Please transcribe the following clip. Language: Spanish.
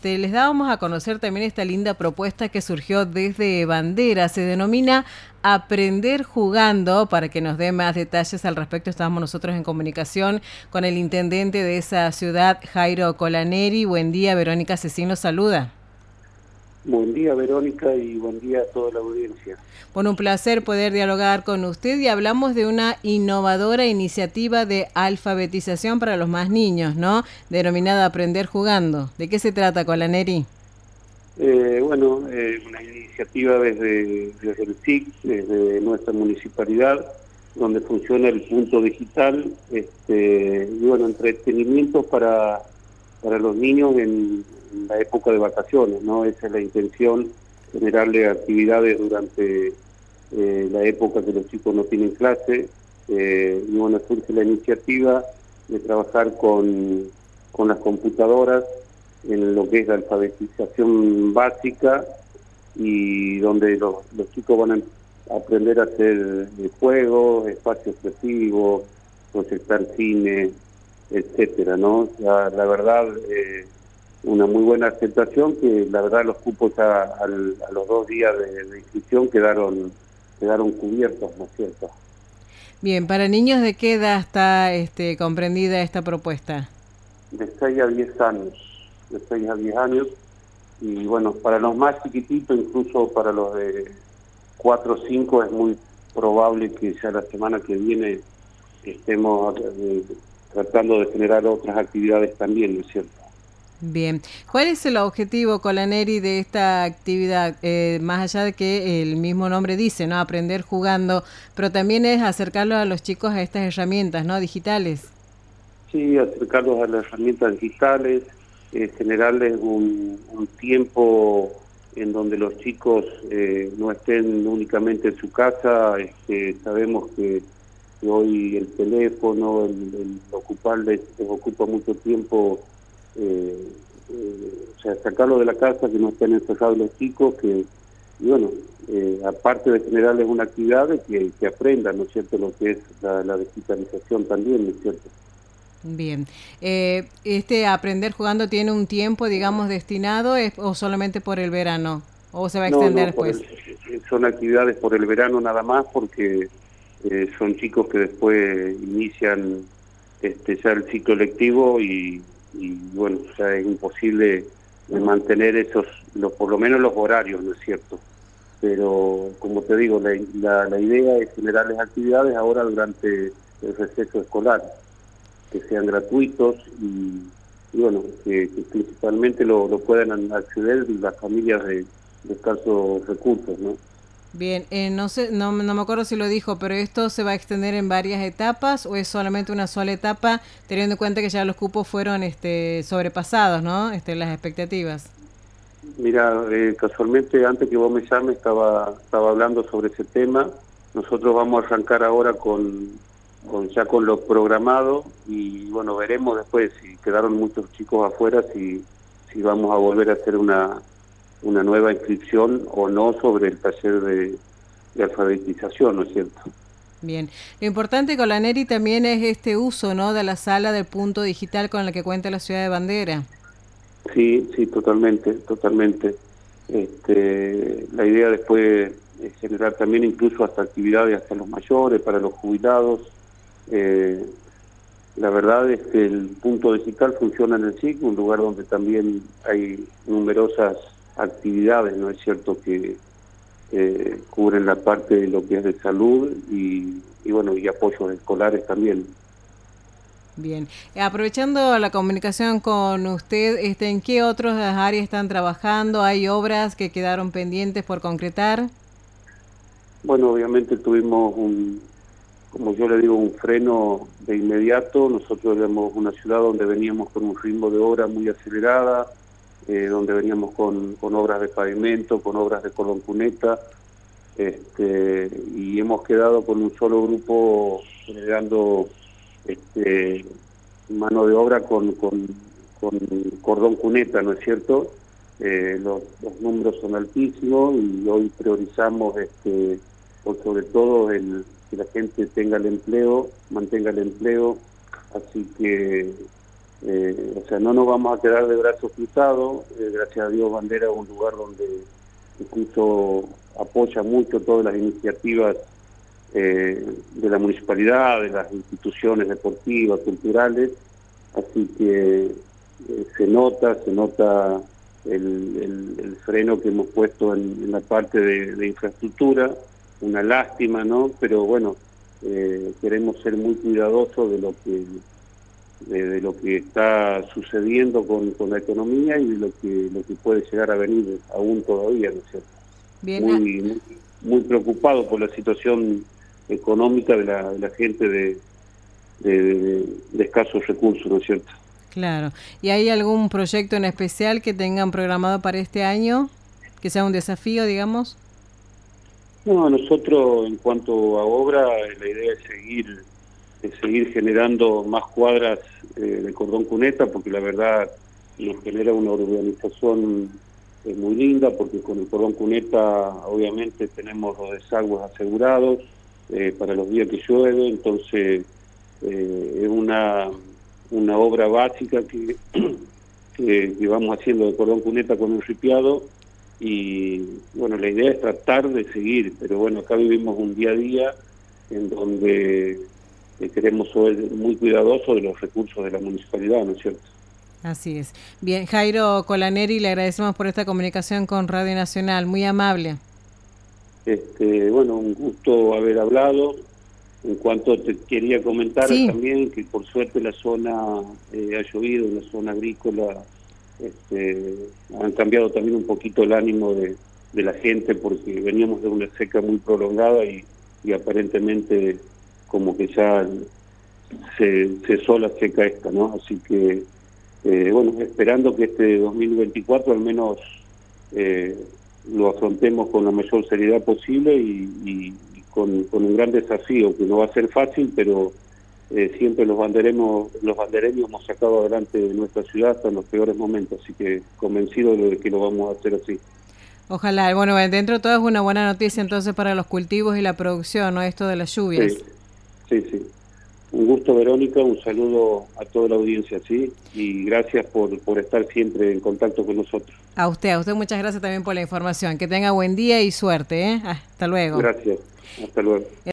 les dábamos a conocer también esta linda propuesta que surgió desde Bandera. Se denomina Aprender Jugando. Para que nos dé más detalles al respecto, estábamos nosotros en comunicación con el intendente de esa ciudad, Jairo Colaneri. Buen día, Verónica Cecín nos saluda. Buen día, Verónica, y buen día a toda la audiencia. Bueno, un placer poder dialogar con usted y hablamos de una innovadora iniciativa de alfabetización para los más niños, ¿no? Denominada Aprender Jugando. ¿De qué se trata, Colaneri? Una iniciativa desde el SIC, desde nuestra municipalidad, donde funciona el punto digital, entretenimiento para los niños en la época de vacaciones, ¿no? Esa es la intención, generarle actividades durante la época que los chicos no tienen clase, surge la iniciativa de trabajar con las computadoras en lo que es la alfabetización básica y donde los chicos van a aprender a hacer juegos, espacios creativos, proyectar cine, etcétera, ¿no? La verdad, una muy buena aceptación, que la verdad los cupos ya a los 2 días de inscripción quedaron cubiertos, ¿no es cierto? Bien, ¿para niños de qué edad está comprendida esta propuesta? De 6 a 10 años, de 6 a 10 años, y bueno, para los más chiquititos, incluso para los de 4 o 5, es muy probable que ya la semana que viene estemos tratando de generar otras actividades también, ¿no es cierto? Bien, ¿cuál es el objetivo, Colaneri, de esta actividad? Más allá de que el mismo nombre dice, ¿no? Aprender jugando, pero también es acercarlos a los chicos a estas herramientas, ¿no? Digitales. Sí, acercarlos a las herramientas digitales, generarles un tiempo en donde los chicos no estén únicamente en su casa. Sabemos que hoy el teléfono, el ocuparles, les ocupa mucho tiempo. Sacarlo de la casa, que no estén encerrados los chicos, aparte de generarles una actividad, que aprendan, ¿no es cierto?, lo que es la digitalización también, ¿no es cierto? Bien, Aprender Jugando tiene un tiempo, digamos, destinado, o solamente por el verano, o se va a extender después. Son actividades por el verano nada más, porque son chicos que después inician ya el ciclo lectivo y bueno, ya es imposible mantener por lo menos los horarios, ¿no es cierto? Pero, como te digo, la idea es generarles actividades ahora durante el receso escolar, que sean gratuitos y que principalmente lo puedan acceder las familias de escasos recursos, ¿no? Bien, no sé, no me acuerdo si lo dijo, pero ¿esto se va a extender en varias etapas o es solamente una sola etapa, teniendo en cuenta que ya los cupos fueron sobrepasados, ¿no? Las expectativas. Mira, casualmente antes que vos me llames estaba hablando sobre ese tema. Nosotros vamos a arrancar ahora con lo programado y bueno, veremos después si quedaron muchos chicos afuera, si vamos a volver a hacer una nueva inscripción o no sobre el taller de alfabetización, ¿no es cierto? Bien, lo importante, Colaneri, también es este uso, ¿no?, de la sala del punto digital con la que cuenta la ciudad de Bandera. Sí, totalmente. La idea después es generar también incluso hasta actividades hasta los mayores, para los jubilados. La verdad es que el punto digital funciona en el SIC, un lugar donde también hay numerosas actividades, ¿no es cierto?, que cubren la parte de lo que es de salud y apoyos escolares también. Bien, aprovechando la comunicación con usted, ¿en qué otras áreas están trabajando? ¿Hay obras que quedaron pendientes por concretar? Bueno, obviamente tuvimos como yo le digo, un freno de inmediato. Nosotros éramos una ciudad donde veníamos con un ritmo de obra muy acelerada, donde veníamos con obras de pavimento, con obras de cordón cuneta, y hemos quedado con un solo grupo generando mano de obra con cordón cuneta, ¿no es cierto? Los números son altísimos y hoy priorizamos por sobre todo que la gente tenga el empleo, mantenga el empleo, así que O sea, no nos vamos a quedar de brazos cruzados. Gracias a Dios Bandera es un lugar donde incluso apoya mucho todas las iniciativas de la municipalidad, de las instituciones deportivas, culturales, así que se nota el freno que hemos puesto en la parte de infraestructura, una lástima, ¿no? Pero bueno, queremos ser muy cuidadosos de lo que está sucediendo con la economía y de lo que puede llegar a venir aún todavía, ¿no es cierto? Bien. Muy preocupado por la situación económica de la gente de escasos recursos, ¿no es cierto? Claro. ¿Y hay algún proyecto en especial que tengan programado para este año? Que sea un desafío, digamos. No, nosotros en cuanto a obra, la idea es seguir generando más cuadras de cordón cuneta, porque la verdad nos genera una urbanización muy linda, porque con el cordón cuneta obviamente tenemos los desagües asegurados para los días que llueve, entonces es una obra básica que vamos haciendo de cordón cuneta con un ripiado, y bueno, la idea es tratar de seguir, pero bueno, acá vivimos un día a día en donde queremos ser muy cuidadosos de los recursos de la municipalidad, ¿no es cierto? Así es. Bien, Jairo Colaneri, le agradecemos por esta comunicación con Radio Nacional, muy amable. Bueno, un gusto haber hablado. En cuanto te quería comentar también que por suerte la zona ha llovido, la zona agrícola, han cambiado también un poquito el ánimo de la gente, porque veníamos de una seca muy prolongada y aparentemente como que ya se cesó la seca esta, ¿no? Así que, bueno, esperando que este 2024 al menos lo afrontemos con la mayor seriedad posible y con un gran desafío, que no va a ser fácil, pero siempre los bandereños hemos sacado adelante de nuestra ciudad hasta en los peores momentos, así que convencido de que lo vamos a hacer así. Ojalá. Bueno, dentro de todo es una buena noticia entonces para los cultivos y la producción, ¿no? Esto de las lluvias. Sí. Un gusto, Verónica, un saludo a toda la audiencia, ¿sí? Y gracias por estar siempre en contacto con nosotros. A usted muchas gracias también por la información. Que tenga buen día y suerte, ¿eh? Hasta luego. Gracias, hasta luego.